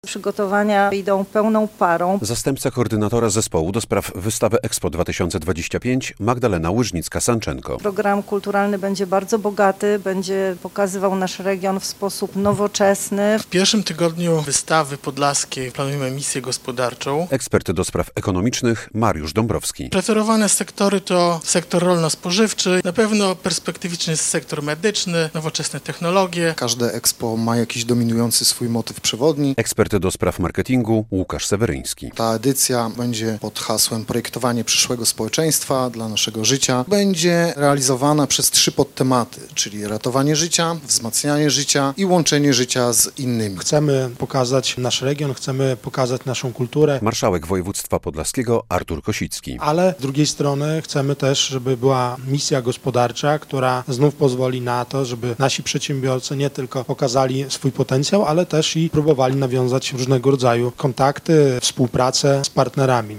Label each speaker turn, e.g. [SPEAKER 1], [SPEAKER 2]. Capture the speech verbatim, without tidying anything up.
[SPEAKER 1] Przygotowania idą pełną parą.
[SPEAKER 2] Zastępca koordynatora zespołu do spraw wystawy Expo dwa tysiące dwadzieścia pięć Magdalena Łyżnicka-Sanczenko.
[SPEAKER 1] Program kulturalny będzie bardzo bogaty, będzie pokazywał nasz region w sposób nowoczesny.
[SPEAKER 3] W pierwszym tygodniu wystawy podlaskiej planujemy misję gospodarczą.
[SPEAKER 2] Ekspert do spraw ekonomicznych Mariusz Dąbrowski.
[SPEAKER 3] Preferowane sektory to sektor rolno-spożywczy, na pewno perspektywiczny jest sektor medyczny, nowoczesne technologie.
[SPEAKER 4] Każde Expo ma jakiś dominujący swój motyw przewodni.
[SPEAKER 2] Ekspert do spraw marketingu Łukasz Seweryński.
[SPEAKER 4] Ta edycja będzie pod hasłem Projektowanie przyszłego społeczeństwa dla naszego życia. Będzie realizowana przez trzy podtematy, czyli ratowanie życia, wzmacnianie życia i łączenie życia z innymi.
[SPEAKER 5] Chcemy pokazać nasz region, chcemy pokazać naszą kulturę.
[SPEAKER 2] Marszałek województwa podlaskiego Artur Kosicki.
[SPEAKER 5] Ale z drugiej strony chcemy też, żeby była misja gospodarcza, która znów pozwoli na to, żeby nasi przedsiębiorcy nie tylko pokazali swój potencjał, ale też i próbowali nawiązać różnego rodzaju kontakty, współpracę z partnerami.